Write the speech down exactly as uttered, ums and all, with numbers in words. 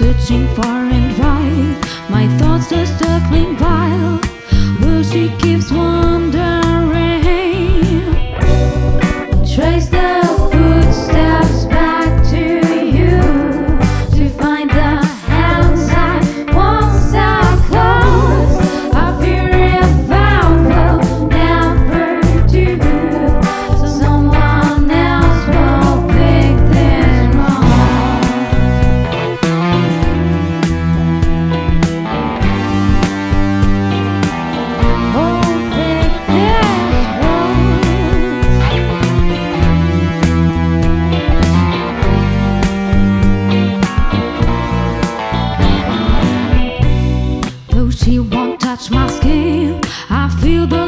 searching far and wide. My thoughts are circling wild, but she keeps wandering. Trace the footsteps back to you, to find the hands I once held close. I fear if I will never do, so someone else will pick this wrong. Oh, pick this wrong. Though she won't touch my skin, I feel the